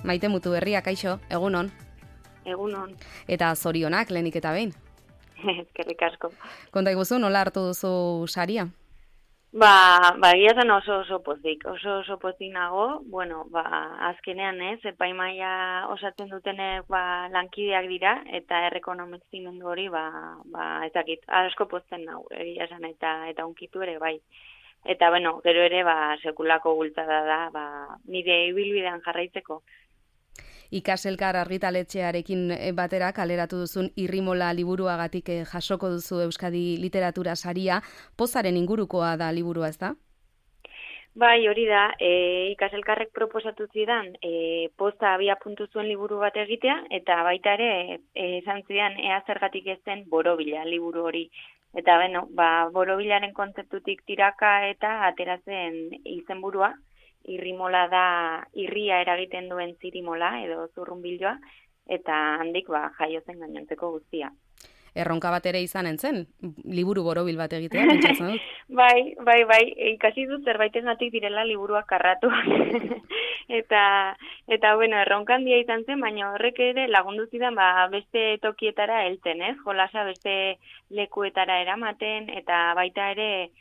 Maite Mutuberria, kaixo, egunon. Egunon. Eta zorionak, lehenik eta behin. Eskerrik asko. Konta iguzu, nola hartu duzu saria? Egia zen oso pozik nago. Bueno, azkenean epaimaia osatzen dutenek lankideak dira, eta errekonomizimendu hori, ezakit, asko pozten nago, egia zen, eta unkitu ere, bai. Eta, gero ere, sekulako bultzada da, nire ibilbidean jarraitzeko. Ikaselkar argitaletxearekin batera kaleratu duzun Irrimola liburuagatik jasoko duzu Euskadi literatura saria, pozaren ingurukoa da liburua, ez da? Bai, hori da, ikaselkarrek proposatu zidan, poza abia puntu zuen liburu bat egitea, eta baita ere, esan zidan, ea zergatik ez zen borobila liburu hori. Eta, borobilaren kontzeptutik tiraka eta ateratzen izenburua. Irrimola da irria eragiten duen zirimola edo zurrunbiloa, eta handik jaio zen gainontzeko guztia. Erronka bat ere izan entzen, liburu borobil bat egitea, pentsatzen dut? Bai, ikasi dut zerbaitengatik direla liburuak karratu. eta erronka handia izan zen, baina horrek ere lagundu zidan beste tokietara heltzen, jolasa beste lekuetara eramaten, eta baita ere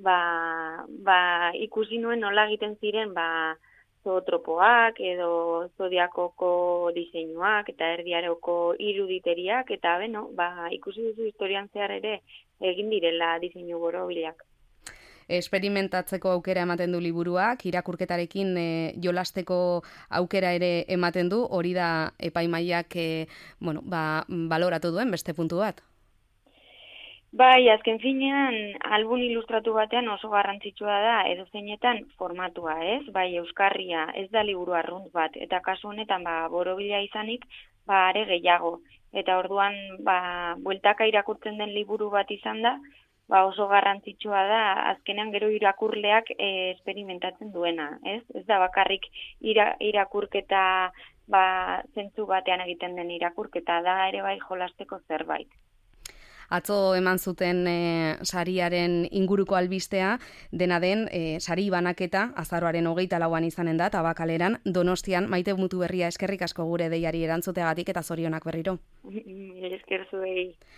ikusi nuen nola egiten ziren zootropoak edo zodiakoko diseinuak eta erdiaroko iruditeriak, eta ikusi duzu historian zehar ere egin direla diseinu borobilak. Esperimentatzeko aukera ematen du liburuak, irakurketarekin jolasteko aukera ere ematen du, hori da epaimaiak baloratu duen beste puntu bat. Bai, azken finean, album ilustratu batean oso garrantzitsua da edozeinetan formatua, ez? Bai, euskarria, ez da liburu arrunt bat, eta kasu honetan borobila izanik, are gehiago. Eta orduan, bueltaka irakurtzen den liburu bat izan da, oso garrantzitsua da, azkenean gero irakurleak esperimentatzen duena, ez? Ez da bakarrik irakurketa, zentzu batean egiten den irakurketa, da ere bai jolasteko zerbait. Atzo eman zuten sariaren inguruko albistea, dena den sari banaketa azaroaren 24an izanen da, Tabakaleran, Donostian. Maite Mutuberria, eskerrik asko gure deiari erantzuteagatik eta zorionak berriro. Esker zuei.